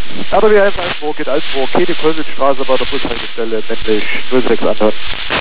RW 110 geht Altenburg, Käthe-Kölwitz-Straße bei der Bushaltestelle, männlich 06 anhören.